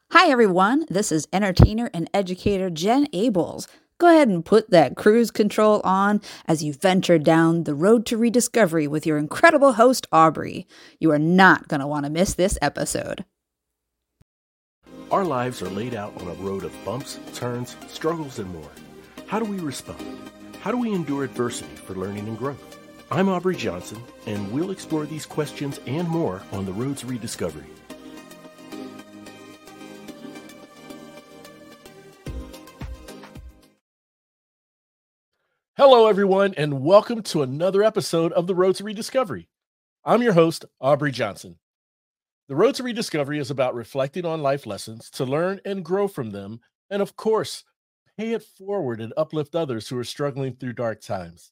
Hi, everyone. This is entertainer and educator Jen Ables. Go ahead and put that cruise control on as you venture down the road to rediscovery with your incredible host, Aubrey. You are not going to want to miss this episode. Our lives are laid out on a road of bumps, turns, struggles, and more. How do we respond? How do we endure adversity for learning and growth? I'm Aubrey Johnson, and we'll explore these questions and more on the Road to Rediscovery. Hello, everyone, and welcome to another episode of the Road to Rediscovery. I'm your host, Aubrey Johnson. The Road to Rediscovery is about reflecting on life lessons to learn and grow from them, and of course, pay it forward and uplift others who are struggling through dark times.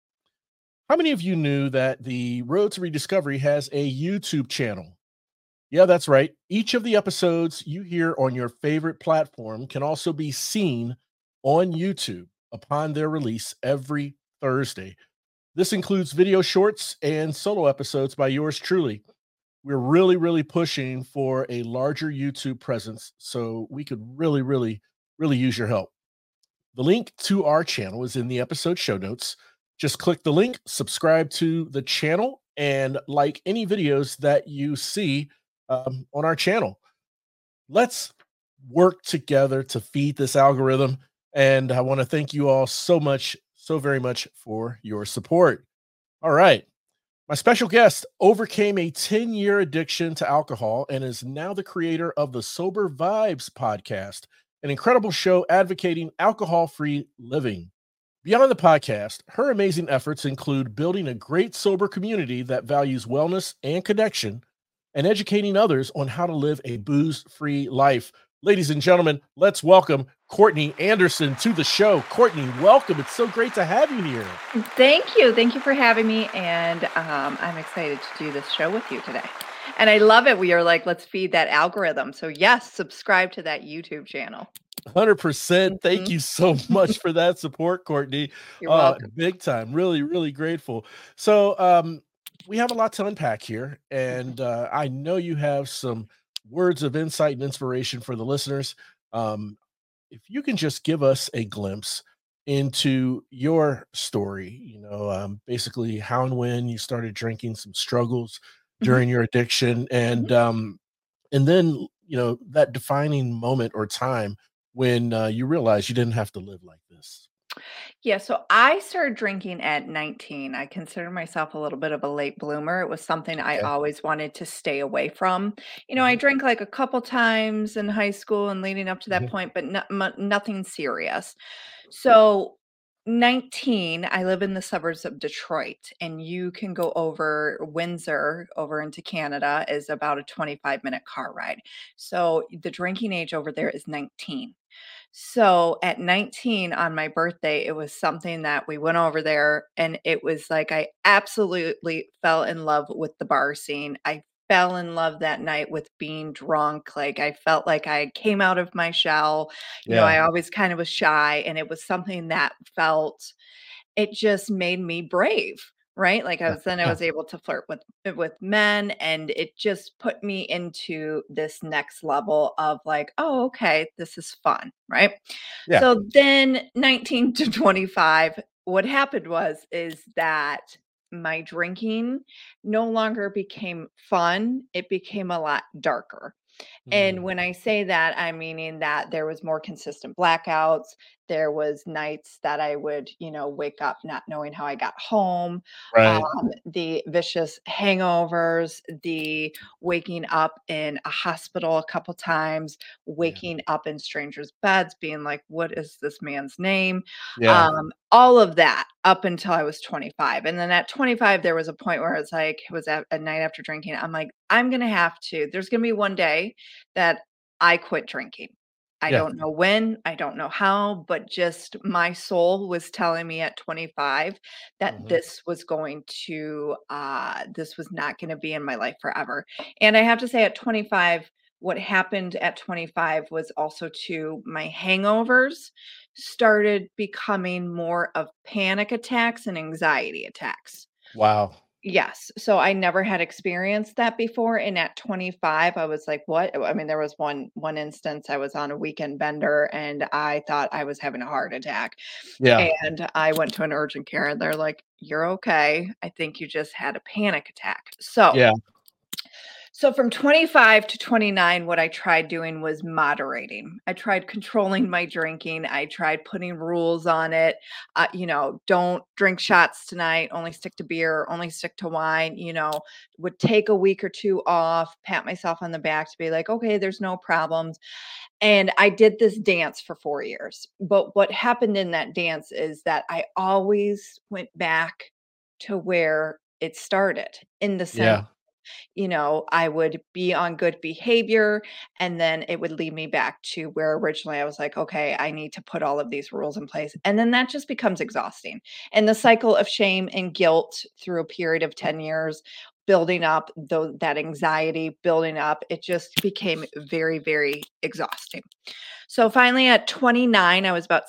How many of you knew that the Road to Rediscovery has a YouTube channel? Yeah, that's right. Each of the episodes you hear on your favorite platform can also be seen on YouTube upon their release every Thursday. This includes video shorts and solo episodes by yours truly. We're really pushing for a larger YouTube presence, so we could really use your help. The link to our channel is in the episode show notes. Just click the link, subscribe to the channel, and like any videos that you see on our channel. Let's work together to feed this algorithm. And I want to thank you all so very much for your support. All right. My special guest overcame a 10-year addiction to alcohol and is now the creator of the Sober Vibes podcast, an incredible show advocating alcohol-free living. Beyond the podcast, her amazing efforts include building a great sober community that values wellness and connection and educating others on how to live a booze-free life. Ladies and gentlemen, let's welcome Courtney Anderson to the show. Courtney, welcome. It's so great to have you here. Thank you. Thank you for having me. And I'm excited to do this show with you today. And I love it. We are like, let's feed that algorithm. So yes, subscribe to that YouTube channel. 100%. Thank you so much for that support, Courtney. You're welcome. Big time. Really grateful. So we have a lot to unpack here, and I know you have some words of insight and inspiration for the listeners. If you can just give us a glimpse into your story, basically how and when you started drinking, some struggles during your addiction, and then that defining moment or time when you realized you didn't have to live like this. Yeah, so I started drinking at 19. I consider myself a little bit of a late bloomer. It was something I Okay. always wanted to stay away from. I Mhm, drank like a couple times in high school and leading up to that mhm. point, but nothing serious. So 19, I live in the suburbs of Detroit, and you can go over Windsor over into Canada is about a 25-minute car ride. So the drinking age over there is 19. So at 19 on my birthday, it was something that we went over there, and it was like I absolutely fell in love with the bar scene. I fell in love that night with being drunk. Like I felt like I came out of my shell. Yeah. I always kind of was shy, and it was something that felt it just made me brave, right? Like Yeah. I Yeah. was able to flirt with men, and it just put me into this next level of like, "Oh, okay, this is fun," right? Yeah. So then 19 to 25, what happened is that my drinking no longer became fun, it became a lot darker. And Mm, when I say that, I'm meaning that there was more consistent blackouts. There was nights that I would, wake up not knowing how I got home. right. The vicious hangovers, the waking up in a hospital a couple times, Yeah. waking up in strangers' beds, being like, "What is this man's name?" Yeah. All of that up until I was 25. And then at 25, there was a point where it's like, it was a night after drinking. I'm like, there's going to be one day that I quit drinking. I Yeah. don't know when, I don't know how, but just my soul was telling me at 25 that Mhm. this was not gonna be in my life forever. And I have to say at 25, what happened at 25 was also my hangovers started becoming more of panic attacks and anxiety attacks. Wow. Yes. So I never had experienced that before, and at 25, I was like, "What?" I mean, there was one instance I was on a weekend bender, and I thought I was having a heart attack, Yeah. and I went to an urgent care, and they're like, "You're okay. I think you just had a panic attack." Yeah. So from 25 to 29, what I tried doing was moderating. I tried controlling my drinking. I tried putting rules on it. Don't drink shots tonight, only stick to beer, only stick to wine, would take a week or two off, pat myself on the back to be like, okay, there's no problems. And I did this dance for 4 years. But what happened in that dance is that I always went back to where it started in the sense, Yeah. I would be on good behavior and then it would lead me back to where originally I was like, okay, I need to put all of these rules in place. And then that just becomes exhausting. And the cycle of shame and guilt through a period of 10 years building up, though that anxiety building up, it just became very, very exhausting. So finally at 29,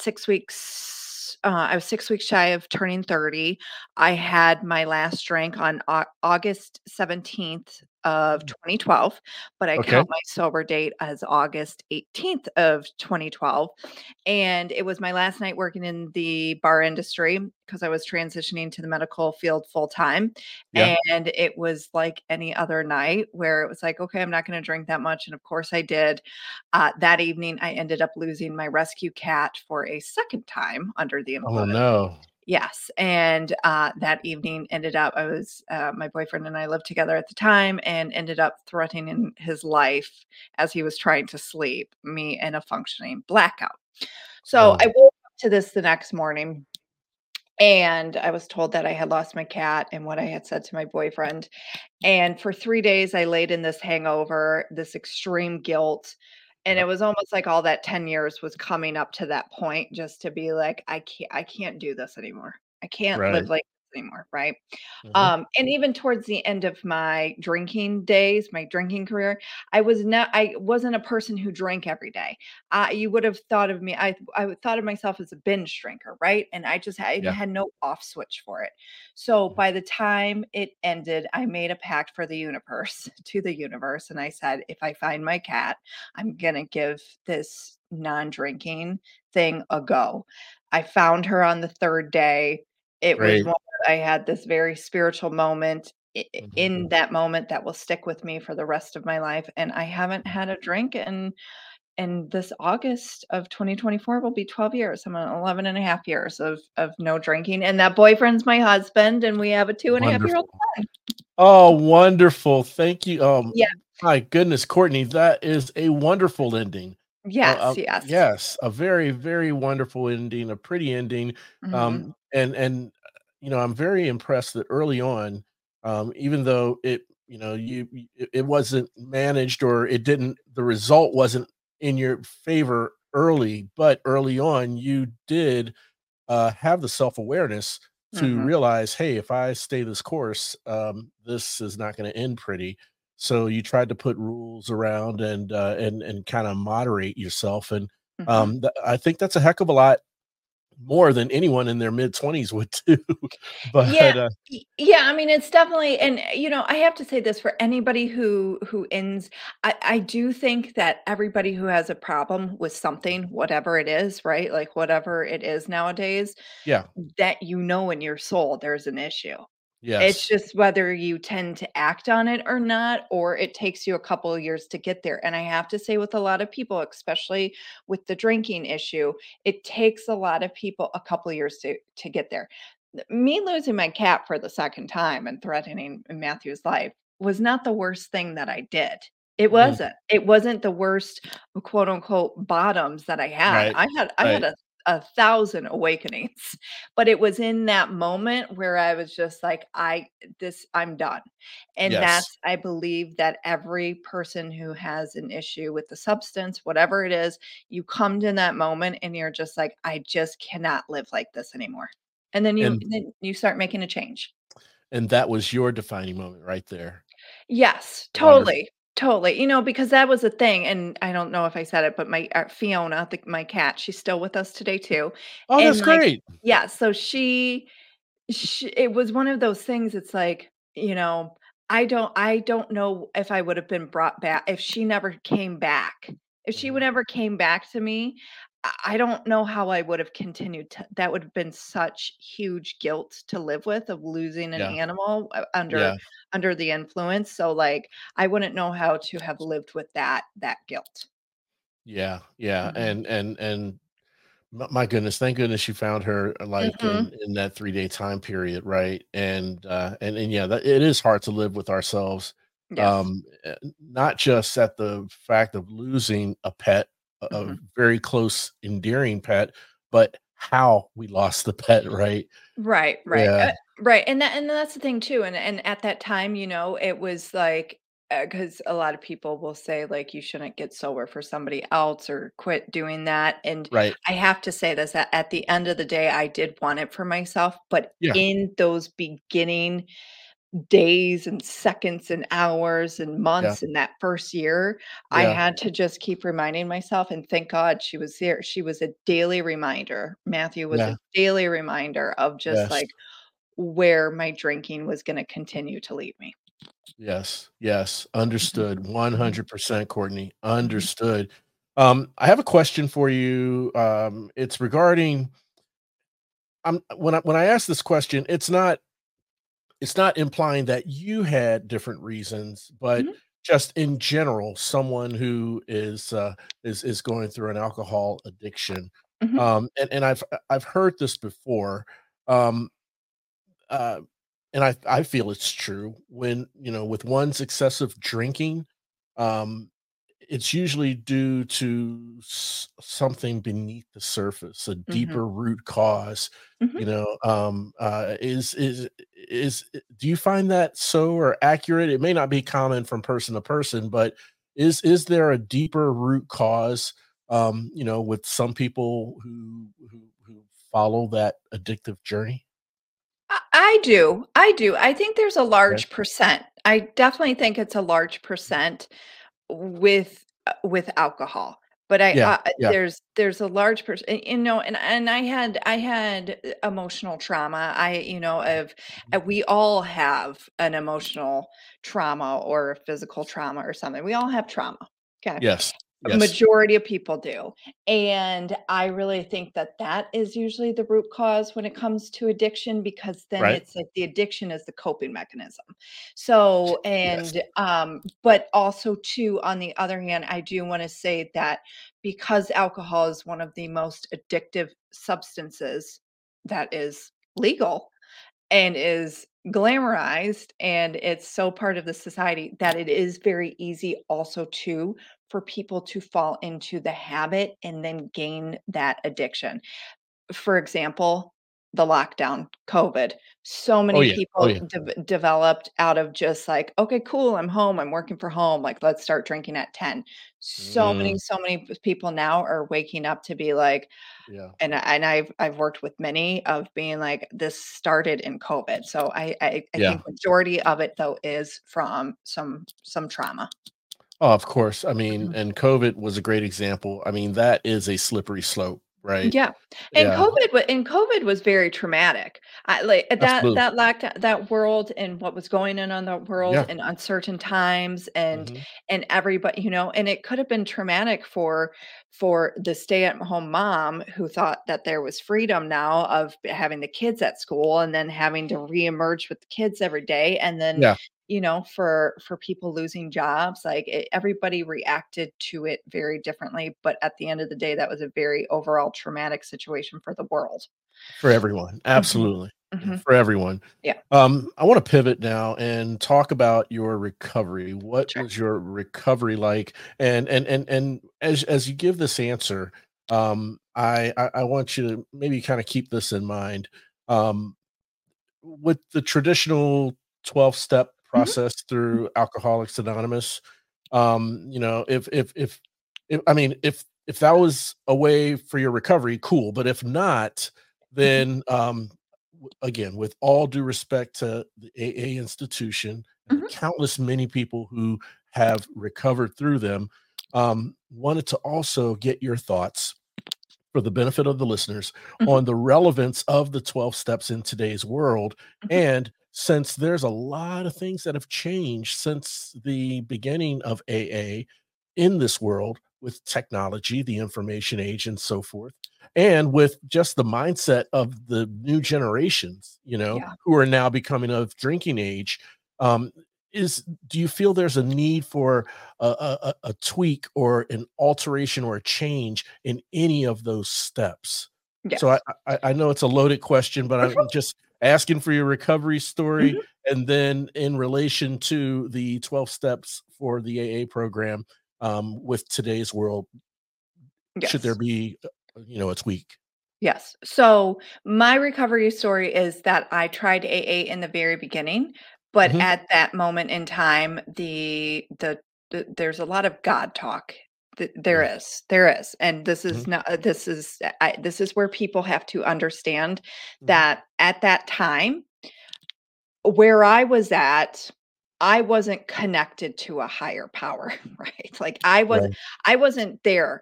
I was 6 weeks shy of turning 30. I had my last drink on August 17th of 2012, but I Okay. count my sober date as August 18th of 2012. And it was my last night working in the bar industry because I was transitioning to the medical field full time. Yeah. And it was like any other night where it was like, okay, I'm not going to drink that much. And of course I did. That evening, I ended up losing my rescue cat for a second time under the Oh, influence. no. Yes, and, that evening ended up my boyfriend and I lived together at the time and ended up threatening his life as he was trying to sleep, me in a functioning blackout. So, I Oh, woke up to this the next morning, and I was told that I had lost my cat and what I had said to my boyfriend, and for 3 days, I laid in this hangover, this extreme guilt, and yeah. it was almost like all that 10 years was coming up to that point just to be like, I can't do this anymore. I can't live Right. like this anymore," right? Mhm. And even towards the end of my drinking days, my drinking career, I wasn't a person who drank every day. You would have thought of me I thought of myself as a binge drinker, right? And I Yeah. had no off switch for it. So by the time it ended, I made a pact for the universe to the universe, and I said, if I find my cat, I'm gonna give this non-drinking thing a go. I found her on the third day. It was Great. one I had this very spiritual moment Mhm. in that moment that will stick with me for the rest of my life, and I haven't had a drink and this August of 2024 will be 12 years. I'm on 11 and a half years of no drinking, and that boyfriend's my husband, and we have a 2.5-year-old Wonderful. son. Oh, wonderful. Thank you. Yeah. My goodness, Courtney, that is a wonderful ending. Yes, yes. Yes, a very, very wonderful ending, a pretty ending. Mhm, I'm very impressed that early on, even though it wasn't managed or it didn't, the result wasn't in your favor early, but early on you did have the self awareness to mhm. realize, hey, if I stay this course, this is not going to end pretty. So you tried to put rules around and kind of moderate yourself, and Mhm. I think that's a heck of a lot more than anyone in their mid 20s would do. Yeah, but yeah, I mean, it's definitely and, I have to say this for anybody who ends I do think that everybody who has a problem with something, whatever it is, right? Like, whatever it is nowadays, Yeah, that in your soul there's an issue. It's yes, just whether you tend to act on it or not, or it takes you a couple of years to get there. And I have to say, with a lot of people, especially with the drinking issue, it takes a lot of people a couple of years to get there. Me losing my cat for the second time and threatening Matthew's life was not the worst thing that I did. It mhm, wasn't. It wasn't the worst, quote unquote, bottoms that I had. right, I had right, a thousand awakenings, but it was in that moment where I was just like, I'm done. And yes, that's, I believe that every person who has an issue with the substance, whatever it is, you come to that moment and you're just like, I just cannot live like this anymore. And and then you start making a change. that was your defining moment right there. Yes, Wonderful. totally, totally. Because that was a thing, and I don't know if I said it, but my Fiona, my cat, she's still with us today too. Oh, And that's like, great. yeah, so she it was one of those things. It's like you know, I don't know if I would have been brought back if she never came back. If she would Mhm. never came back to me, I don't know how I would have continued to that would have been such huge guilt to live with of losing an Yeah. animal, Yeah. under the influence, so, like, I wouldn't know how to have lived with that guilt. Yeah. Yeah. Mhm. And my goodness, thank goodness you found her like Mhm. in that 3-day time period, right? And yeah, that it is hard to live with ourselves, Yes. not just at the fact of losing a pet, a Mhm. very close, endearing pet, but how we lost the pet, right? Right, right, Yeah, right, and that's the thing too, and at that time, it was like, because a lot of people will say, like, "You shouldn't get sober for somebody else or quit doing that," and right. I have to say this, at the end of the day, I did want it for myself, but Yeah, in those beginning days and seconds and hours and yeah, months in that first year, I yeah, had to just keep reminding myself, and thank God she was there. She was a daily reminder. Matthew was yeah, a daily reminder of just, yes. like, where my drinking was gonna continue to lead me. Yes, yes, Mhm, understood, mhm, 100%, Courtney, mhm, understood. I have a question for you. It's regarding when I ask this question, it's not implying that you had different reasons, but mhm, just in general, someone who is going through an alcohol addiction. mhm, And I've heard this before. Um, uh, and I feel it's true when, with one's excessive drinking, um, it's usually due to something beneath the surface, a mhm, deeper root cause. mhm. Do you find that so or accurate? It may not be common from person to person, but is there a deeper root cause? With some people who follow that addictive journey. I do, I do. I think there's a Okay. large percent. I definitely think it's a large percent with alcohol, but Yeah, yeah. there's a large percent, and I had emotional trauma. We all have an emotional trauma or a physical trauma or something. We all have trauma. Okay. Yes, yes. Majority of people do, and I really think that that is usually the root cause when it comes to addiction, because then Right. it's like the addiction is the coping mechanism. So, Yes. but also too, on the other hand, I do wanna say that because alcohol is one of the most addictive substances that is legal and is glamorized, and it's so part of the society, that it is very easy also too for people to fall into the habit and then gain that addiction. For example, the lockdown, COVID. So Oh, many yeah. Oh, people yeah. developed out of just like, "Okay, cool, I'm home, I'm working from home, like, let's start drinking at 10." Mm, So many people now are waking up to be like, yeah. and I've worked with many of being like, this started in COVID. So I Yeah. think majority of it though is from some trauma. Oh, of course. I mean, Mhm. and COVID was a great example. I mean, that is a slippery slope, right? Yeah, Yeah, and COVID was very traumatic. I like absolutely. that lacked that world and what was going on the world Yeah. in uncertain times, and Mhm. everybody, and it could have been traumatic for the stay-at-home mom who thought that there was freedom now of having the kids at school and then having to reemerge with the kids every day, and then Yeah, for people losing jobs, like, everybody reacted to it very differently, but at the end of the day, that was a very overall traumatic situation for the world. for everyone. Mhm, Absolutely. Yeah, mhm. for everyone. Yeah, I want to pivot now and talk about your recovery. What sure. was your recovery like? And as you give this answer, I want you to maybe kind of keep this in mind. Um, with the traditional 12-step Mhm, process mhm, through Alcoholics Anonymous, if I mean, if that was a way for your recovery, cool. But if not, mhm, then again, with all due respect to the AA institution and the mhm, countless many people who have recovered through them, wanted to also get your thoughts for the benefit of the listeners mhm, on the relevance of the 12 steps in today's world mhm, and since there's a lot of things that have changed since the beginning of AA in this world with technology, the information age, and so forth, and with just the mindset of the new generations, Yeah. who are now becoming of drinking age. Um, do you feel there's a need for a tweak or an alteration or a change in any of those steps? So Yes. I know it's a loaded question, but I'm just asking for your recovery story, Mhm. and then in relation to the 12 steps for the AA program, with today's world, should there Yes. be, a tweak? Yes. So my recovery story is that I tried AA in the very beginning, but Mhm, at that moment in time, there's a lot of God talk. yeah, There is, and this mhm, is not. This is where people have to understand mhm, that at that time, where I was at, I wasn't connected to a higher power, right? Like right, I wasn't there.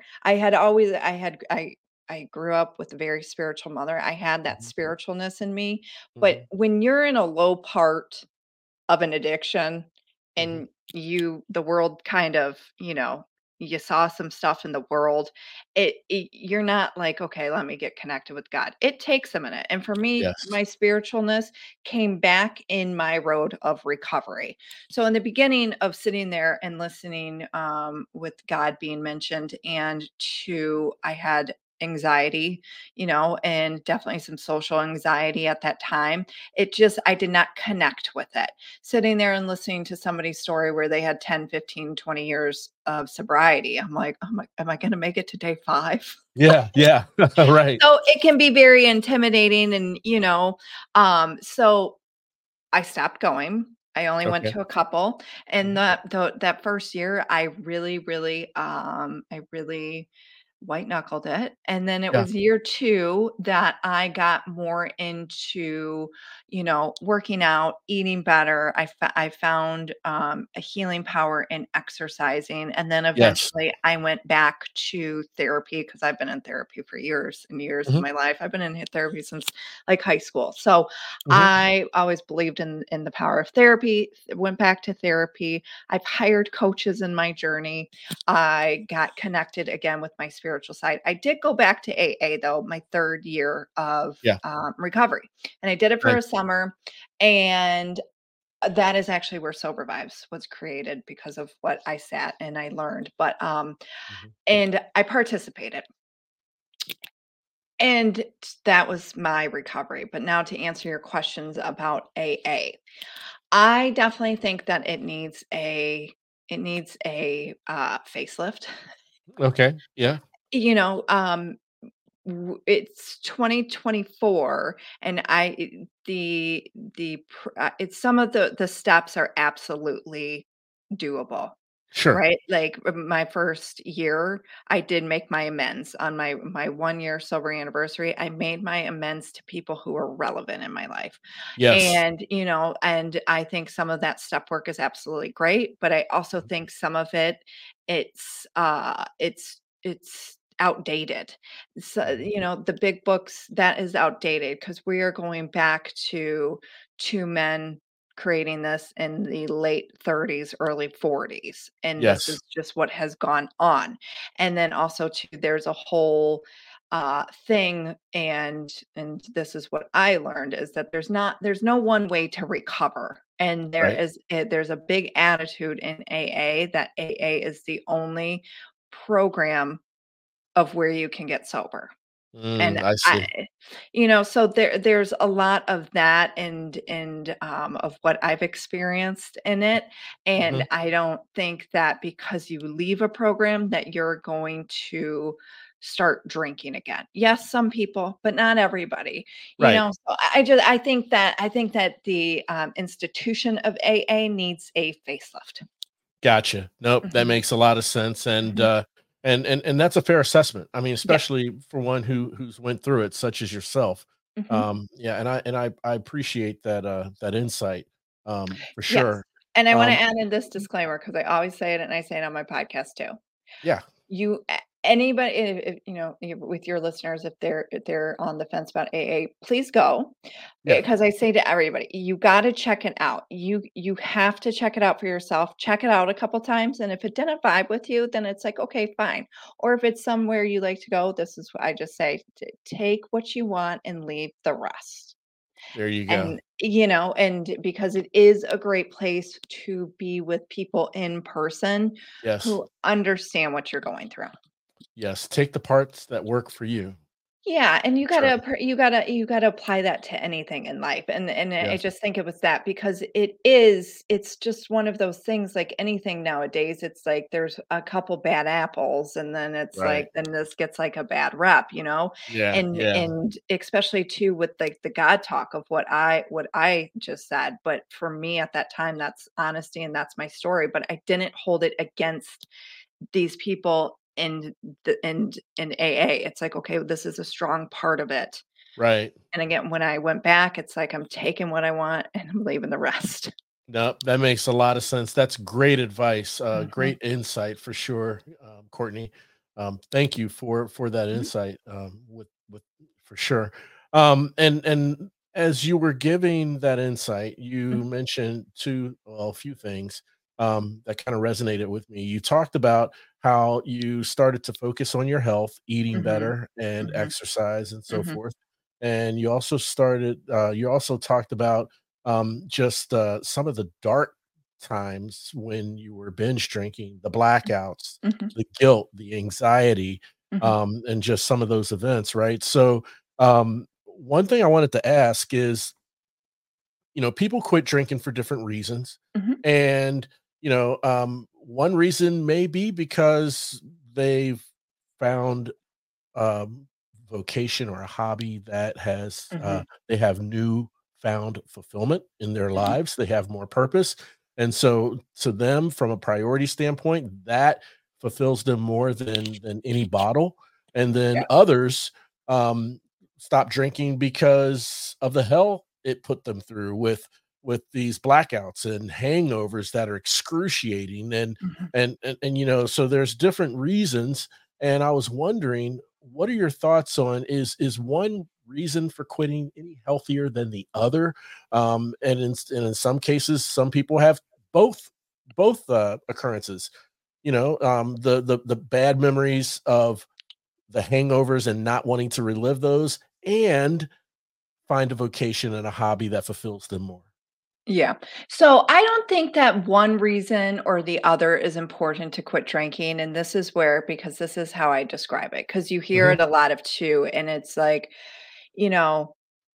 I grew up with a very spiritual mother. I had that mhm, spiritualness in me, but mhm, when you're in a low part of an addiction mhm, and the world kind of, you saw some stuff in the world, you're not like, okay, let me get connected with God. It takes a minute. And for me, yes, my spiritualness came back in my road of recovery. So in the beginning of sitting there and listening, with God being mentioned, and I had anxiety, and definitely some social anxiety at that time. I did not connect with it. Sitting there and listening to somebody's story where they had 10, 15, 20 years of sobriety, I'm like, "Oh my, am I gonna make it to day 5?" yeah, yeah, right, So, it can be very intimidating and, so I stopped going. I only went okay, to a couple, and mhm, that first year, I really white knuckled it, and then it yeah, was year 2 that I got more into, working out, eating better. I found, a healing power in exercising, and then yes, eventually I went back to therapy because 'cause I've been in therapy for years and years of mhm, my life. I've been in therapy since, like, high school. So, mhm, I always believed in the power of therapy, went back to therapy. I've hired coaches in my journey. I got connected again with my spiritual side. I did go back to AA though, my 3rd year of, yeah, recovery, and I did it for a nice, summer, and that is actually where Sober Vibes was created because of what I sat and I learned, mhm, and I participated, and that was my recovery. But now to answer your questions about AA, I definitely think that it needs a facelift. okay, yeah, You know, it's 2024, and it's some of the steps are absolutely doable. sure, Right? Like, my first year, I did make my amends on my 1-year sober anniversary. I made my amends to people who were relevant in my life. yes, And I think some of that step work is absolutely great, but I also mhm, think some of it's outdated. So, mhm, the big books, that is outdated because we are going back to 2 men creating this in the late 30s, early 40s, and this yes, is just what has gone on. And then also too, there's a whole, thing, and this is what I learned, is that there's no one way to recover, and right, there's a big attitude in AA that AA is the only program of where you can get sober. And I see, so there's a lot of that, of what I've experienced in it, and mhm, I don't think that because you leave a program that you're going to start drinking again. Yes, some people, but not everybody. right, So I think that the, institution of AA needs a facelift. gotcha, nope, that Mhm, makes a lot of sense, and, mhm. and that's a fair assessment. I mean, Yeah. especially for one who's went through it, such as yourself. Mhm. Yeah, and I appreciate that, that insight, for Yes. sure. And I wanna Um, add in this disclaimer because I always say it and I say it on my podcast too. yeah, You Anybody, with your listeners, if they're on the fence about AA, please go, Yeah. because I say to everybody, you got to check it out. You have to check it out for yourself. Check it out a couple times, and if it didn't vibe with you, then it's like, okay, fine. Or if it's somewhere you like to go, this is what I just say: take what you want and leave the rest. There you go. And because it is a great place to be with people in person Yes. who understand what you're going through. Yes. Take the parts that work for you. Yeah, and you Sure. gotta you gotta apply that to anything in life, and I Yes. just think it was that because it's just one of those things like anything nowadays. It's like there's a couple bad apples, and then it's Right. like then this gets like a bad rep. Yeah. And Yeah. and especially too with like the God talk of what I just said. But for me at that time, that's honesty and that's my story. But I didn't hold it against these people in AA. It's like, okay, this is a strong part of it. Right. And again, when I went back, it's like I'm taking what I want and I'm leaving the rest. No, that makes a lot of sense. That's great advice. Mhm, Great insight for sure, Courtney. Thank you for that mhm, insight. With for sure. And as you were giving that insight, you mhm, mentioned a few things that kind of resonated with me. You talked about how you started to focus on your health, eating mhm, better, and mhm, exercise, and so mhm. forth. And you also started. You also talked about just some of the dark times when you were binge drinking, the blackouts, Mhm, the guilt, the anxiety, mhm, and just some of those events, right? So, one thing I wanted to ask is, people quit drinking for different reasons, mhm, and one reason may be because they've found um, vocation or a hobby that has mhm, they have new found fulfillment in their mhm. lives. They have more purpose, and so to them, from a priority standpoint, that fulfills them more than any bottle. And then Yeah. others um, stop drinking because of the hell it put them through with these blackouts and hangovers that are excruciating Mhm. and so there's different reasons, and I was wondering, what are your thoughts on is one reason for quitting any healthier than the other? And in some cases, some people have both both occurrences. The bad memories of the hangovers and not wanting to relive those, and find a vocation and a hobby that fulfills them more. Yeah. So I don't think that one reason or the other is important to quit drinking. And this is where, because this is how I describe it, because you hear Hmm. it a lot of too. And it's like, you know,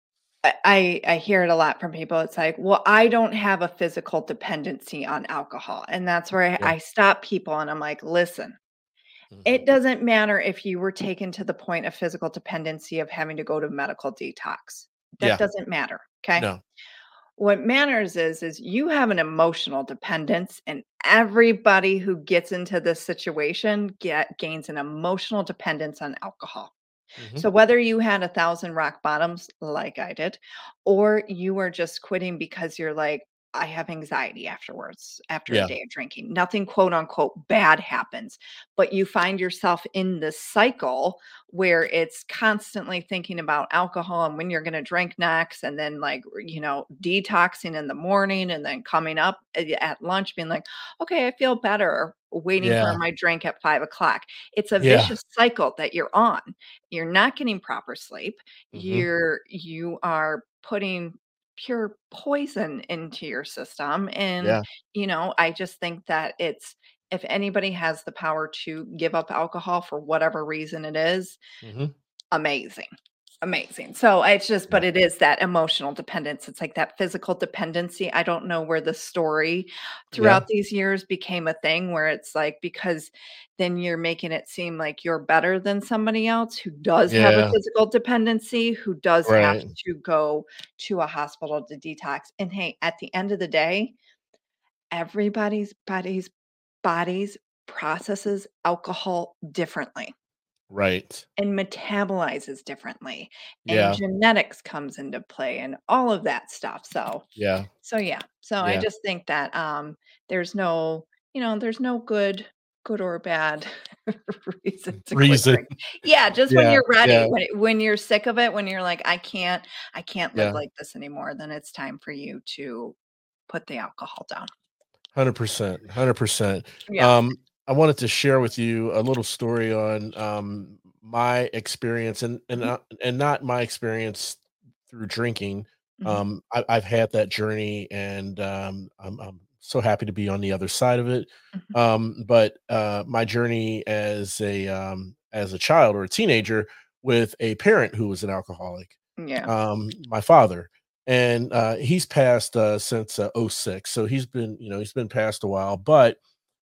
I hear it a lot from people. It's like, well, I don't have a physical dependency on alcohol. And that's where Yeah. I stop people and I'm like, listen, it Hmm. doesn't matter if you were taken to the point of physical dependency of having to go to medical detox. That Yeah. doesn't matter. Okay. No. What matters is you have an emotional dependence, and everybody who gets into this situation gains an emotional dependence on alcohol. Hmm. So whether you had 1,000 rock bottoms like I did, or you are just quitting because you're like, I have anxiety afterwards, after a Yeah. day of drinking. Nothing quote unquote bad happens, but you find yourself in this cycle where it's constantly thinking about alcohol and when you're going to drink next, and then like, detoxing in the morning and then coming up at lunch being like, okay, I feel better, waiting for Yeah. my drink at 5 o'clock. It's a Yeah. vicious cycle that you're on. You're not getting proper sleep. Hmm. You are putting pure poison into your system. And Yeah. I just think that it's, if anybody has the power to give up alcohol for whatever reason it is, Hmm. amazing. Amazing. So it's just, Yeah. but it is that emotional dependence. It's like that physical dependency. I don't know where the story Yeah. throughout these years became a thing where it's like, because then you're making it seem like you're better than somebody else who does have a Yeah. physical dependency, who does have Right. to go to a hospital to detox. And hey, at the end of the day, everybody's bodies processes alcohol differently Right. and metabolizes differently, and Yeah. genetics comes into play and all of that stuff. Yeah. So yeah. So I Yeah. just think that there's no, there's no good. good or bad reason to quit Reason. drinking. Yeah, just when Yeah, you're ready, yeah, when you're sick of it, when you're like, I can't live yeah. like this anymore, then it's time for you to put the alcohol down. 100%, 100%. Yeah. Um, I wanted to share with you a little story on my experience, Mhm, and not my experience through drinking. mhm. I've had that journey, and I'm so happy to be on the other side of it. Mhm. But my journey as a child or a teenager with a parent who was an alcoholic, Yeah. my father, and he's passed since '06, so he's been passed a while. But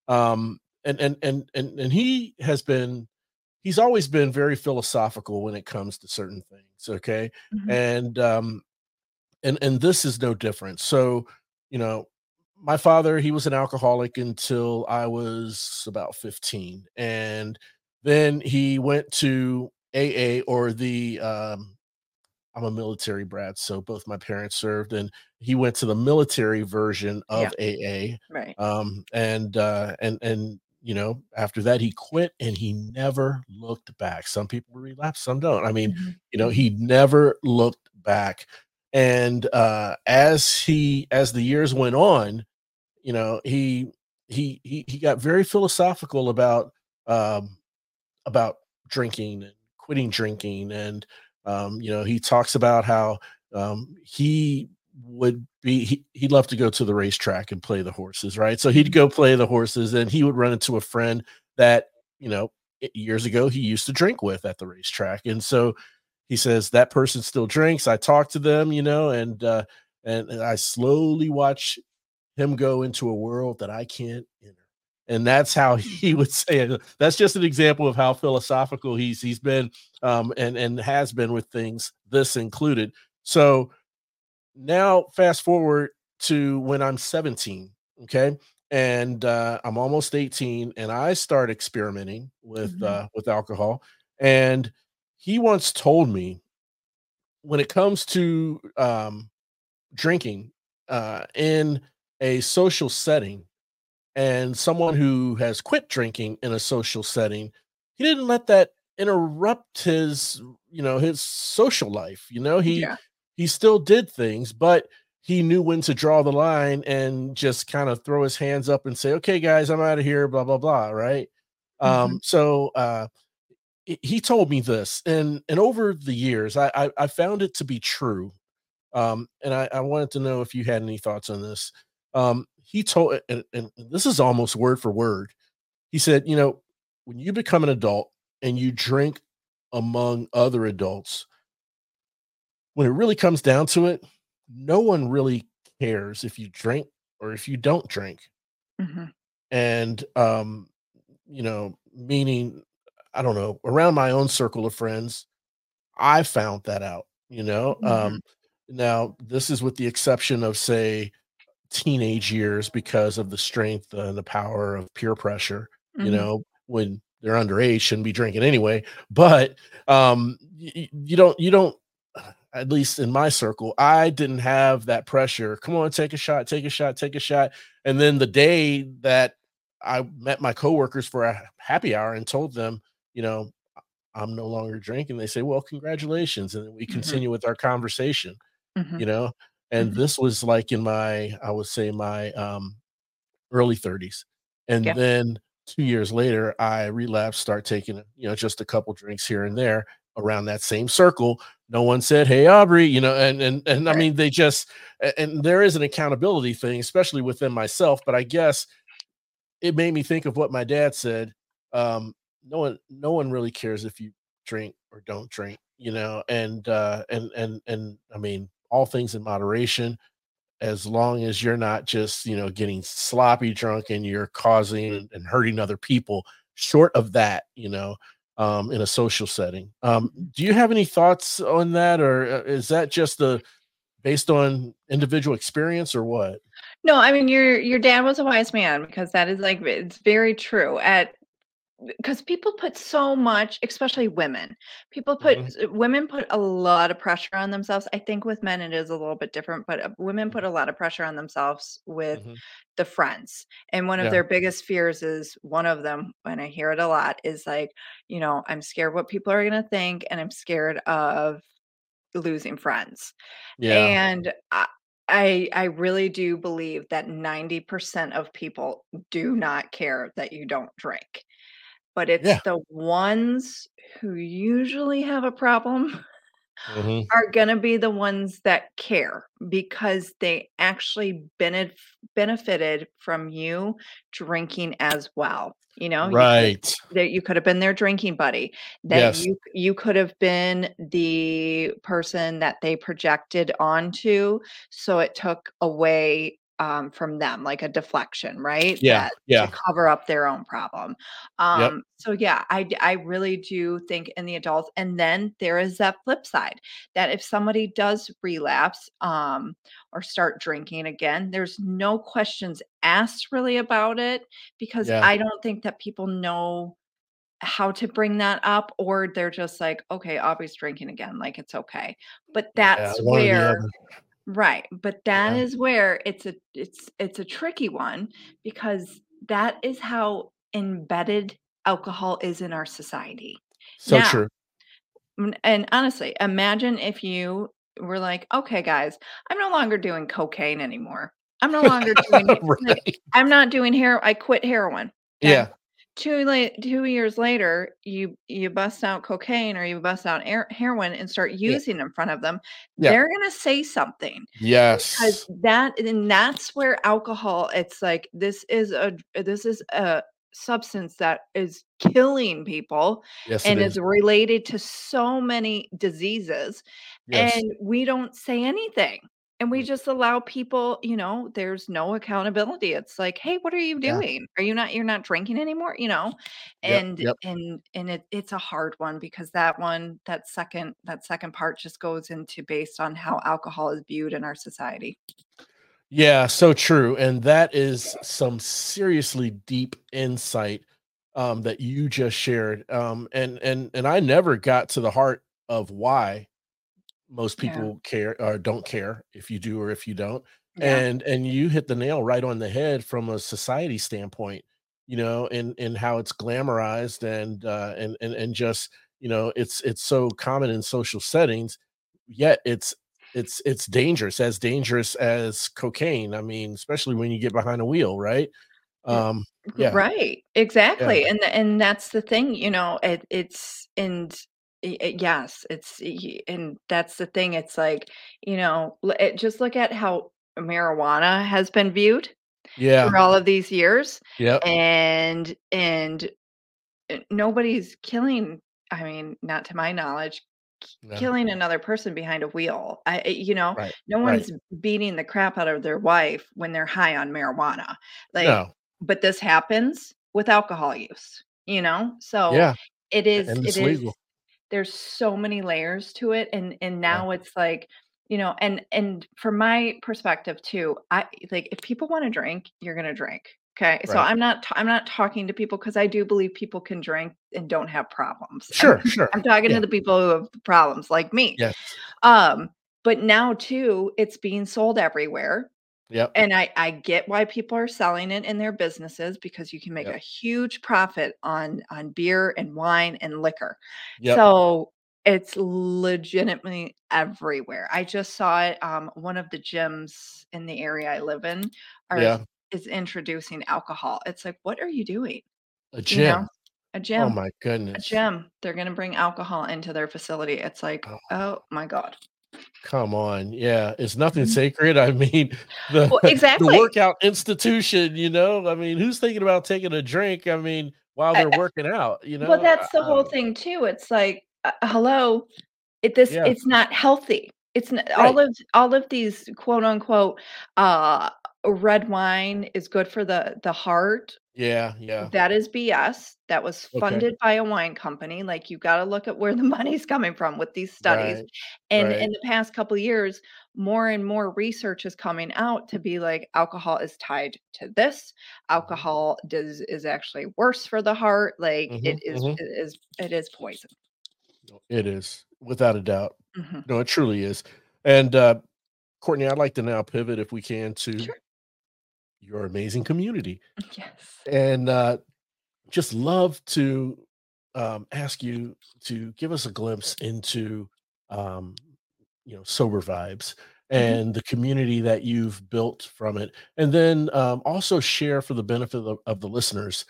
and he's always been very philosophical when it comes to certain things. Okay, Mhm. and and this is no different. So, you know, my father, he was an alcoholic until I was about 15, and then he went to AA, or the I'm a military brat, so both my parents served, and he went to the military version Yeah, of AA. right. And after that, he quit, and he never looked back. Some people relapse, some don't. I mean, Mhm, mhm. he never looked back. And as the years went on, he got very philosophical um, about drinking and quitting drinking. And he talks about how he'd love to go to the racetrack and play the horses, right? So he'd Mhm. go play the horses, and he would run into a friend that you know years ago he used to drink with at the racetrack. And so he says that person still drinks. I talk to them, and I slowly watch him go into a world that I can't enter. And that's how he would say it. That's just an example of how philosophical he's been, and has been with things, this included. So now fast forward to when I'm 17, okay? And I'm almost 18, and I start experimenting Mhm. with alcohol. And he once told me, when it comes to drinking in a social setting, and someone who has quit drinking in a social setting, he didn't let that interrupt his social life. Yeah. He still did things, but he knew when to draw the line and just kind of throw his hands up and say, "Okay, guys, I'm out of here." Blah blah blah. Right. Mhm. So he told me this, and over the years, I found it to be true. And I wanted to know if you had any thoughts on this. He told, and this is almost word for word. He said, when you become an adult and you drink among other adults, when it really comes down to it, no one really cares if you drink or if you don't drink. Mhm. And, meaning, I don't know, around my own circle of friends, I found that out, you know. Mhm. Now, this is with the exception of, say, teenage years, because of the strength and the power of peer pressure. Mhm. When they're underage, shouldn't be drinking anyway. But you don't, at least in my circle, I didn't have that pressure. Come on, take a shot, take a shot, take a shot. And then the day that I met my coworkers for a happy hour and told them, you know, I'm no longer drinking, they say, "Well, congratulations." And then we Mhm. continue with our conversation, Mhm. you know? And Mhm. this was like in I would say my early 30s. And Yeah. then 2 years later, I relapsed, start taking, just a couple drinks here and there around that same circle. No one said, "Hey, Aubrey," and I Right. mean, and there is an accountability thing, especially within myself. But I guess it made me think of what my dad said. No one really cares if you drink or don't drink, and I mean, all things in moderation, as long as you're not just, getting sloppy drunk and you're causing and hurting other people, short of that, in a social setting. Mhm. Do you have any thoughts on that, or is that just based on individual experience, or what? No, I mean, your dad was a wise man because that is, like, it's very true. At because people put so much, especially women. Mhm, Women put a lot of pressure on themselves. I think with men it is a little bit different, but women mhm, put a lot of pressure on themselves with mhm. the friends. And one of Yeah, their biggest fears is one of them, and I hear it a lot, is like, I'm scared what people are gonna think, and I'm scared of losing friends. yeah, And I really do believe that 90% of people do not care that you don't drink. But it's yeah. the ones who usually have a problem Mhm. are gonna be the ones that care because they actually benefited from you drinking as well. You could Right. that you could have been their drinking buddy, that Yes. you could have been the person that they projected onto, so it took away, from them, like a deflection, right? Yeah, That to yeah. cover up their own problem. Yep. So yeah, I really do think in the adults, and then there is that flip side that if somebody does relapse, or start drinking again, there's no questions asked really about it because Yeah. I don't think that people know how to bring that up, or they're just like, okay, Aubrey's drinking again, like it's okay. But Yeah, that's one or the where other. right, but that Yeah. is where it's a tricky one because that is how embedded alcohol is in our society. So Now, true. and honestly, imagine if you were like, "Okay, guys, I'm no longer doing cocaine anymore. I'm no longer doing like, Right. I'm not doing I quit heroin." Okay. Yeah, 2 years later, you bust out cocaine or you bust out heroin and start yeah, using in front of them, yeah. they're gonna say something because Yes. that's where alcohol, it's like this is a substance that is killing people Yes, it and is. is related to so many diseases, Yes. and we don't say anything. And we Mm, just allow people, there's no accountability. It's like, "Hey, what are you yeah. doing? You're not drinking anymore?" Yep, And yep. it's a hard one because that second part just goes into based on how alcohol is viewed in our society. Yeah, so true, and that is some seriously deep insight, that you just shared, and I never got to the heart of why most Yeah. people care or don't care if you do or if you don't. Yeah. And you hit the nail right on the head from a society standpoint, in how it's glamorized and just, it's so common in social settings, yet it's dangerous as cocaine. I mean, especially when you get behind a wheel, right? R Yeah, right, yeah, exactly, and that's the thing, it's and yes, and that's the thing, it's like, just look at how marijuana has been viewed yeah, for all of these years, yep, and nobody's killing, I mean, not to my knowledge, yeah, killing another person behind a wheel. right, No right. one's beating the crap out of their wife when they're high on marijuana. Like, No, but this happens with alcohol use, So yeah, it is and it it's is legal. there's so many layers to it, and Yeah, now it's like, and from my perspective too, I like if people want to drink, you're going to drink. Okay? So right. I'm not talking to people cuz I do believe people can drink and don't have problems. I'm Sure, sure. I'm talking to Yeah. the people who have problems like me. Yes. Um but now too, it's being sold everywhere. Yep. And I get why people are selling it in their businesses because you can make Yep. a huge profit on beer and wine and liquor. Yep. So, it's legitimately everywhere. I just saw it, one of the gyms in the area I live in are Yeah. is introducing alcohol. It's like, "What are you doing?" A You know? gym. A Oh gym, my a goodness. gym. They're gonna bring alcohol into their facility. It's like, Oh, "Oh my god." come on. Yeah. It's nothing Mhm. sacred. I mean, the Well, the exactly. workout institution, I mean, who's thinking about taking a drink? I mean, while they're working out, Well, that's the I whole don't know. thing too. It's like, hello, Yeah. it's not healthy. It's n Right. all of these quote unquote, red wine is good for the heart. Yeah, yeah. That is BS. That was Okay. funded by a wine company. Like, you gotta look at where the money's coming from with these studies. Right, And right. in the past couple years, more and more research is coming out to be like, alcohol is tied to this. Mhm, Alcohol is actually worse for the heart. Like, mhm, mhm. it is poison. It is, without a doubt. Mhm. No, it truly is. And, Courtney, I'd like to now pivot, if we can, to Sure. your amazing community, Yes. and, just love to, ask you to give us a glimpse into, um, Sober Vibes Mhm. and the community that you've built from it, and then, also share, for the benefit of the listeners,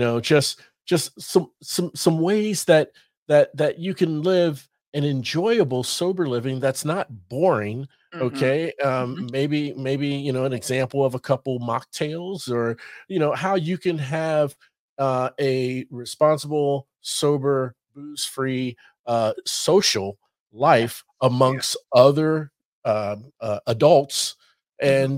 just some ways that you can live an enjoyable sober living that's not boring. Mhm. Okay, Mhm. maybe an example of a couple mocktails, or how you can have a responsible, sober, booze-free, social Yeah. life Yeah. amongst other adults, Mhm.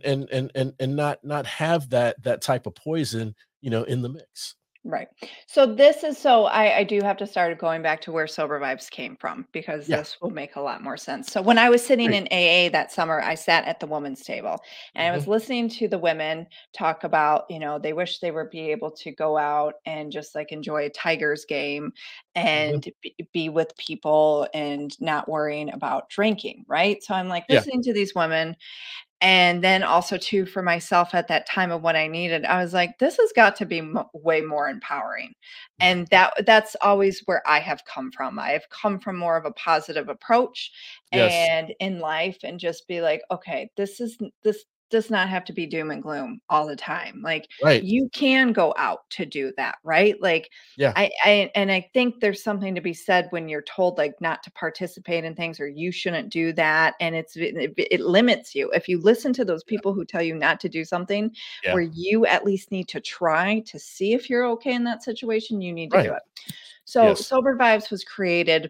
and not have that type of poison, in the mix. Right. So this is so I do have to start going back to where Sober Vibes came from because Yeah, this will make a lot more sense. So when I was sitting great. in AA that summer, I sat at the women's table and I was Hmm. listening to the women talk about, they wish they would be able to go out and just like enjoy a Tigers game Hmm. and be with people and not worrying about drinking, right? So I'm like Yeah, listening to these women and then also too for myself at that time of what I needed, I was like, "This has got to be way more empowering." And that's always where I have come from. I have come from more of a positive approach yes, and in life and just be like, "Okay, this does not have to be doom and gloom all the time." Like right. you can go out to do that, right? Like Yeah, I think there's something to be said when you're told like not to participate in things or you shouldn't do that, and it limits you. If you listen to those yeah, people who tell you not to do something yeah, where you at least need to try to see if you're okay in that situation, you need to do right. it. So Yes. Sober Vibes was created,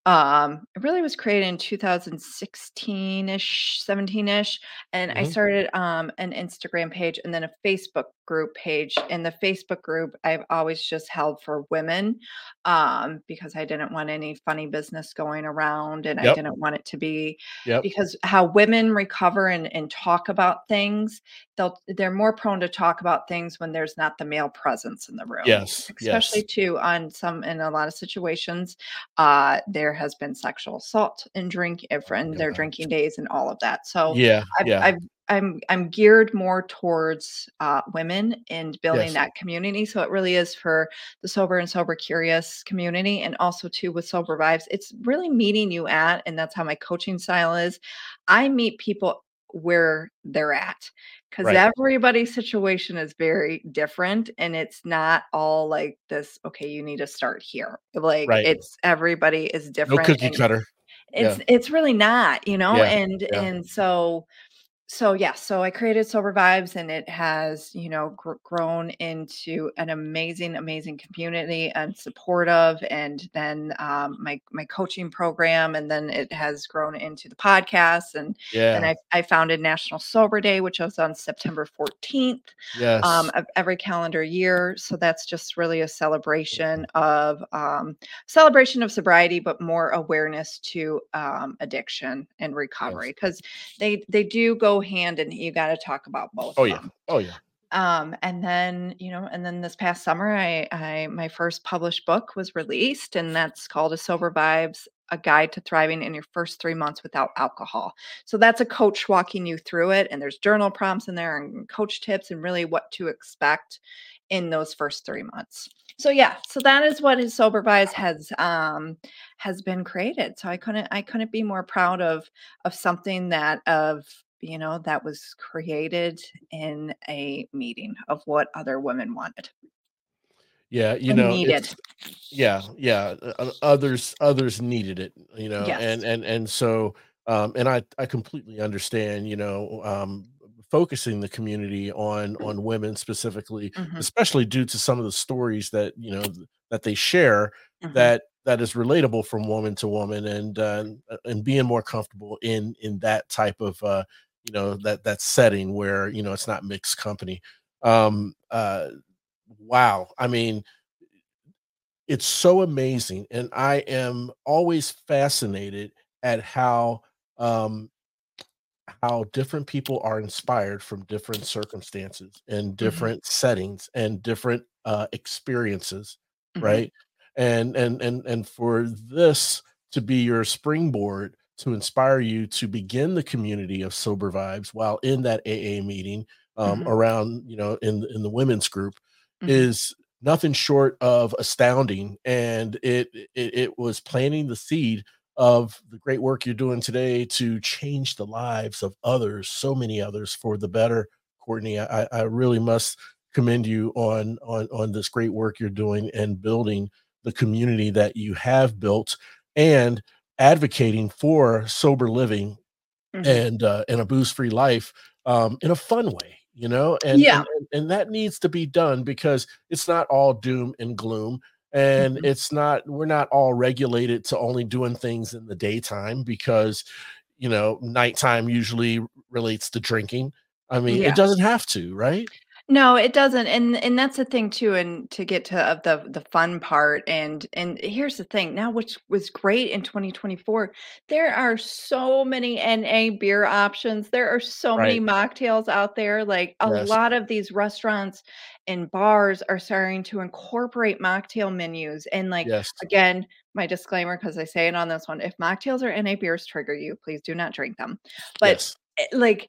it really was created in 2016-ish, 17-ish, and I Hmm. started, an Instagram page and then a Facebook group page. In the Facebook group, I've always just held for women, because I didn't want any funny business going around, and I Yep. didn't want it to be Yep. because how women recover and talk about things, they're more prone to talk about things when there's not the male presence in the room, Yes. especially Yes. too on some in a lot of situations. There has been sexual assault in Oh my their God. drinking days and all of that. So Yeah. I've, Yeah. I've I'm geared more towards women and building Yes. that community. So it really is for the sober and sober curious community, and also too with Sober Vibes. It's really meeting you at, and that's how my coaching style is. I meet people where they're at because Right. everybody's situation is very different and it's not all like this, okay, you need to start here. Like Right. it's everybody is No different cookie and cutter. Yeah. it's really not, Yeah. Yeah. and so yeah, so I created Sober Vibes, and it has, grown into an amazing, amazing community and supportive. And then my coaching program, and then it has grown into the podcast. And then Yeah. I founded National Sober Day, which was on September 14th Yes. of every calendar year. So that's just really a celebration of sobriety, but more awareness to addiction and Yes. recovery because they do go hand and you got to talk about both Oh of yeah. them. Oh yeah. And then this past summer, I my first published book was released, and that's called A Sober Vibes: A Guide to Thriving in Your First 3 Months Without Alcohol. So that's a coach walking you through it, and there's journal prompts in there and coach tips and really what to expect in those first 3 months. So yeah, so that is what his Sober Vibes has been created. So I couldn't be more proud of something that was created in a meeting of what other women wanted Yeah. and needed. It's yeah, yeah. Others needed it, Yes. and so, and I completely understand, focusing the community on women specifically, Mhm, especially due to some of the stories that that they share, mhm. that is relatable from woman to woman, and being more comfortable in that type of that setting where, it's not mixed company. Um, uh, wow. I mean, it's so amazing, and I am always fascinated at um, how different people are inspired from different circumstances and Mhm, different settings and different experiences, mhm, right? And for this to be your springboard to inspire you to begin the community of sober vibes while in that AA meeting, mhm, around, in the women's group, mhm. is nothing short of astounding. And it was planting the seed of the great work you're doing today to change the lives of others, so many others, for the better. Courtney, I really must commend you on this great work you're doing and building the community that you have built, and advocating for sober living Mhm. and a booze-free life, in a fun way, and Yeah. and that needs to be done, because it's not all doom and gloom, and Mhm. it's not we're not all regulated to only doing things in the daytime, because, nighttime usually relates to drinking. I mean, it Yeah. doesn't have to, right? No, it doesn't, and that's the thing too, and to get to the fun part, and here's the thing, now which was great in 2024, there are so many NA beer options, there are so many Right. mocktails out there, like, a Yes. lot of these restaurants and bars are starting to incorporate mocktail menus, and, like, Yes. again, my disclaimer, because I say it on this one, if mocktails or NA beers trigger you, please do not drink them, but, Yes. like,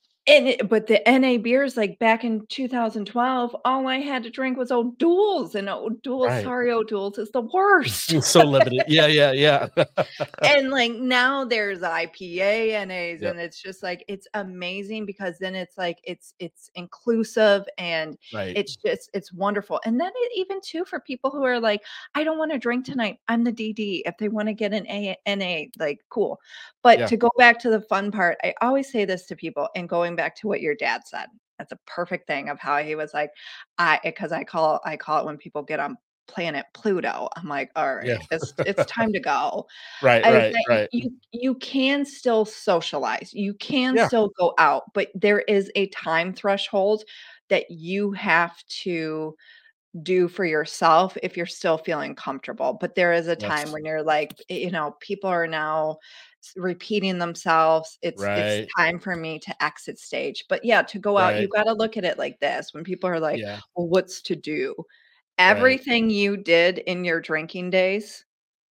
but the NA beers, like, back in 2012, all I had to drink was O'Doul's, and O'Doul's, Right. sorry, O'Doul's is the worst. So limited. Yeah, yeah, yeah. And, like, now there's IPA NAs, Yep. and it's just, like, it's amazing because then it's, like, it's inclusive, and Right. it's wonderful, and then even too for people who are like, "I don't wanna drink tonight, I'm the DD," if they wanna get an NA, like, cool. But Yeah. to go back to the fun part, I always say this to people, and going back to what your dad said, that's a perfect thing of how he was like, because I call it when people get on planet Pluto, I'm like, Yeah. "Alright, it's time to go." Right, Is right, that right. you can still socialize, you can Yeah. still go out, but there is a time threshold that you have to do for yourself if you're still feeling comfortable, but there is a time Yes. when you're like, people are now repeating themselves, it's Right. time for me to exit stage, but yeah, to go out, you Right. gotta look at it like this, when people are like, Yeah. "Well, what's to do?" Right. Everything you did in your drinking days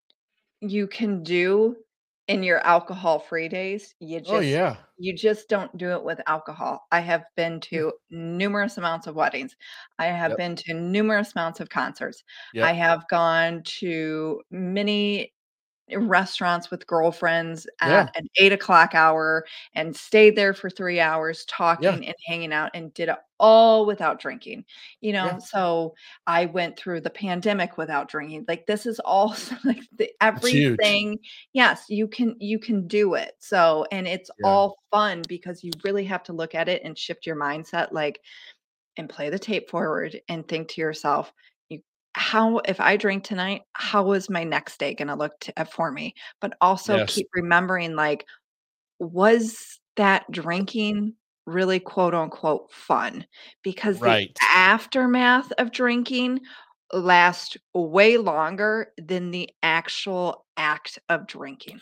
you can do in your alcohol-free days, Oh, yeah. you just don't do it with alcohol. I have been Yeah. to numerous amounts of weddings. I have Yep. been to numerous amounts of concerts. I Yep. have gone to many restaurants with girlfriends Yeah. at an 8 o'clock hour and stayed there for 3 hours Yeah. talking and hanging out and did it all without drinking, Yeah. so I went through the pandemic without drinking, like, this is all like, It's huge. everything yes, you can do it, so and it's Yeah. all fun because you really have to look at it and shift your mindset, like and play the tape forward and think to yourself, you how if I drink tonight, how is my next day gonna look for me? But also Yes. keep remembering, like, was that drinking really quote unquote fun? Because the Right. aftermath of drinking lasts way longer than the actual act of drinking.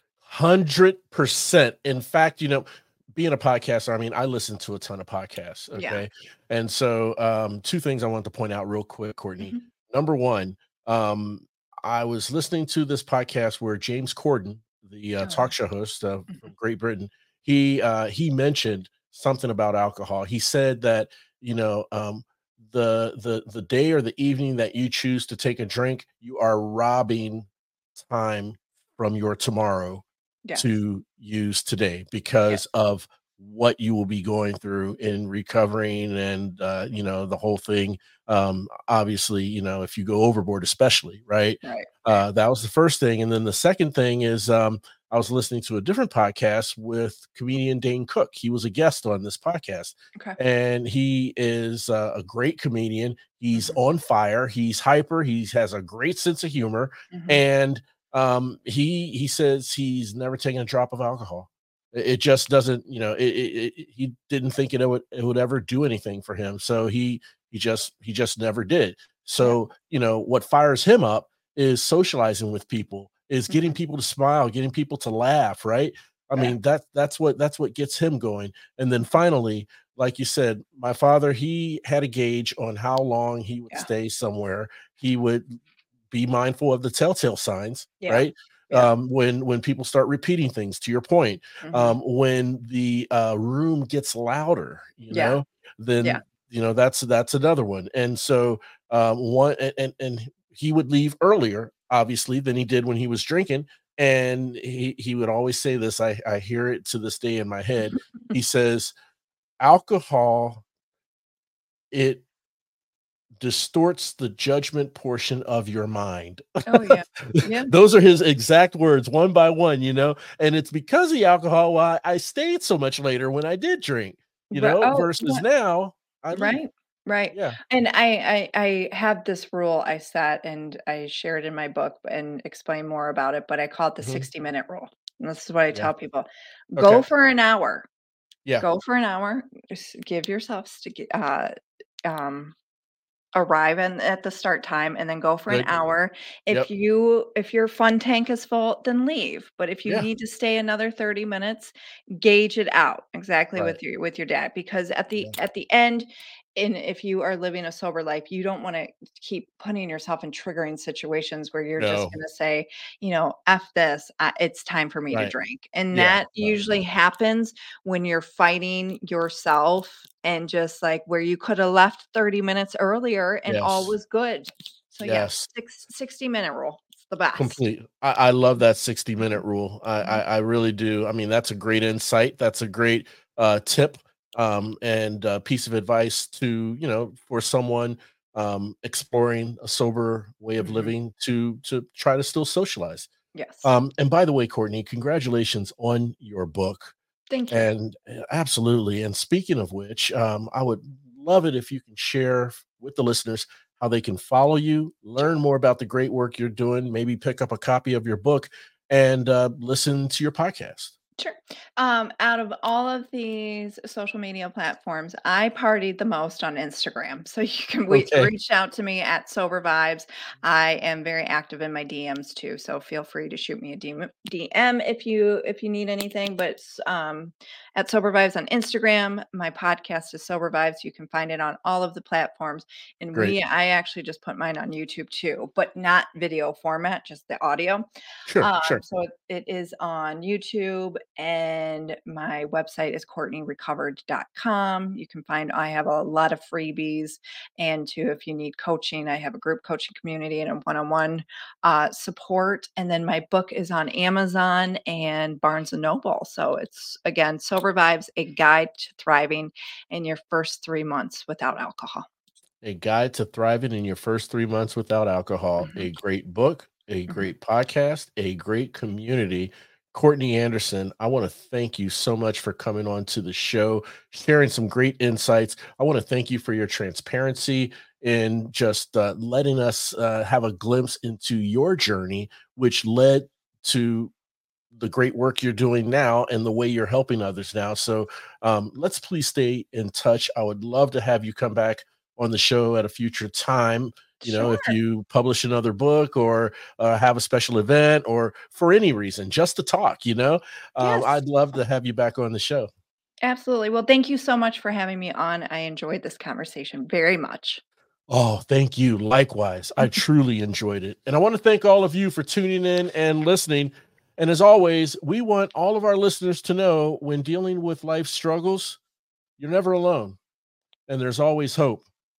100%. In fact, being a podcaster, I mean, I listen to a ton of podcasts, Yeah. okay? And so, two things I want to point out real quick, Courtney. Mhm. Number one, I was listening to this podcast where James Corden, the Oh, yeah. talk show host from Mhm. Great Britain, he mentioned something about alcohol. He said that, the day or the evening that you choose to take a drink, you are robbing time from your tomorrow Yes. to use today, Yes. because of what you will be going through in recovering, and the whole thing. Obviously, if you go overboard, especially, right? Right. Right. That was the first thing. And then the second thing is, I was listening to a different podcast with comedian Dane Cook. He was a guest on this podcast, Okay. and he is a great comedian. He's Mhm. on fire, he's hyper, he has a great sense of humor, Mhm. and he says he's never taken a drop of alcohol, It just doesn't, he didn't think it would ever do anything for him. So he just never did. So, what fires him up is socializing with people, is getting people to smile, getting people to laugh. Right. I mean, that's what gets him going. And then finally, like you said, my father, he had a gauge on how long he would stay somewhere. He would be mindful of the telltale signs, right? When people start repeating things, to your point, when the room gets louder, then that's another one. And so and he would leave earlier, obviously, than he did when he was drinking. And he would always say this. I hear it to this day in my head. He says, alcohol, it distorts the judgment portion of your mind. Oh yeah. Yeah. Those are his exact words, one by one, and it's because of the alcohol why I stayed so much later when I did drink, versus now. Right. Yeah. And I have this rule I set, and I share it in my book and explain more about it, but I call it the 60-minute rule. And this is what I tell people. Go for an hour. Yeah. Go for an hour. Just give yourself arrive at the start time, and then go for an hour. If your fun tank is full, then leave. But if you need to stay another 30 minutes, gauge it out exactly with your dad, because at the end, and if you are living a sober life, you don't want to keep putting yourself in triggering situations where you're just going to say, F this, it's time for me to drink. And that usually happens when you're fighting yourself, and just like where you could have left 30 minutes earlier and all was good. So 60-minute rule. It's the best. Complete. I love that 60-minute rule. I really do. I mean, that's a great insight. That's a great tip. And piece of advice to, for someone exploring a sober way of living to try to still socialize. Yes. And by the way, Courtney, congratulations on your book. Thank you. And absolutely. And speaking of which, I would love it if you can share with the listeners how they can follow you, learn more about the great work you're doing, maybe pick up a copy of your book and listen to your podcast. Sure. Out of all of these social media platforms, I partied the most on Instagram. So you can reach out to me at Sober Vibes. I am very active in my DMs too. So feel free to shoot me a DM if you need anything. But at Sober Vibes on Instagram, my podcast is Sober Vibes. You can find it on all of the platforms. And I actually just put mine on YouTube too, but not video format, just the audio. Sure. So it is on YouTube. And my website is CourtneyRecovered.com. You can I have a lot of freebies. And if you need coaching, I have a group coaching community and a one-on-one support. And then my book is on Amazon and Barnes & Noble. So it's, again, Sober Vibes, A Guide to Thriving in Your First 3 months Without Alcohol. A Guide to Thriving in Your First 3 months Without Alcohol. A great book, a great podcast, a great community. Courtney Anderson, I want to thank you so much for coming on to the show, sharing some great insights. I want to thank you for your transparency and just letting us have a glimpse into your journey, which led to the great work you're doing now and the way you're helping others now. So let's please stay in touch. I would love to have you come back on the show at a future time. If you publish another book or have a special event or for any reason, just to talk, I'd love to have you back on the show. Absolutely. Well, thank you so much for having me on. I enjoyed this conversation very much. Oh, thank you. Likewise. I truly enjoyed it. And I want to thank all of you for tuning in and listening. And as always, we want all of our listeners to know when dealing with life struggles, you're never alone and there's always hope.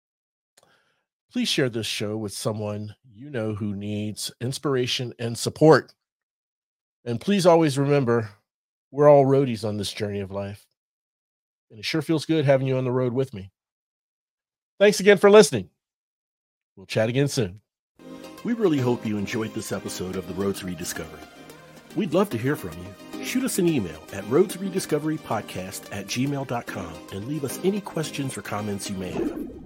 Please share this show with someone who needs inspiration and support. And please always remember, we're all roadies on this journey of life. And it sure feels good having you on the road with me. Thanks again for listening. We'll chat again soon. We really hope you enjoyed this episode of The Road to Rediscovery. We'd love to hear from you. Shoot us an email at roadtorediscoverypodcast@gmail.com and leave us any questions or comments you may have.